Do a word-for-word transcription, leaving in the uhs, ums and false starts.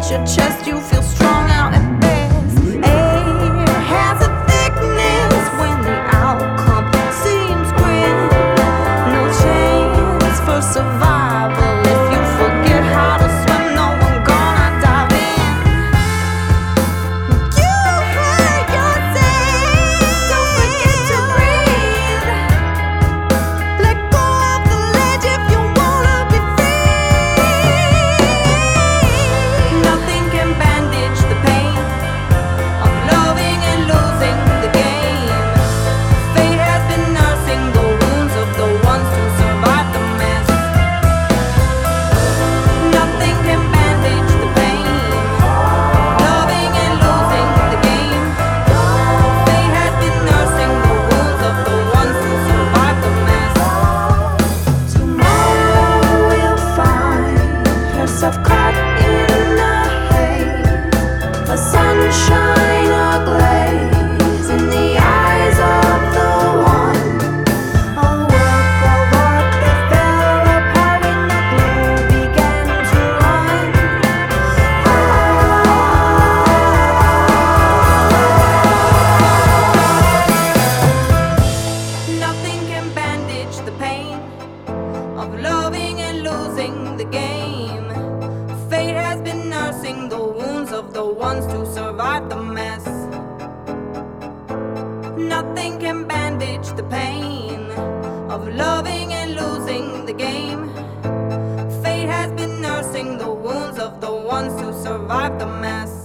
against your chest, you feel strong out at best. Air has a thickness when the outcome seems grim. No chance for survival if you forget how to swim. No one gonna dive in. You hurt yourself. Don't forget to breathe. Let go of the ledge if you wanna be free. Nothing can bandage the pain of loving and losing the game. Fate has been nursing the wounds of the ones who survived the mess. Nothing can bandage the pain of loving and losing the game. Fate has been nursing the wounds of the ones who survived the mess. Tomorrow we'll find herself caught in a haze, a sunshine ablaze in the eyes of the one. A work of art that fell apart when the glue began to run. Nothing can bandage the pain of loving and losing the game. Fate has been nursing the wounds of the ones who survived the mess. Nothing can bandage the pain of loving and losing the game. Fate has been nursing the wounds of the ones who survived the mess.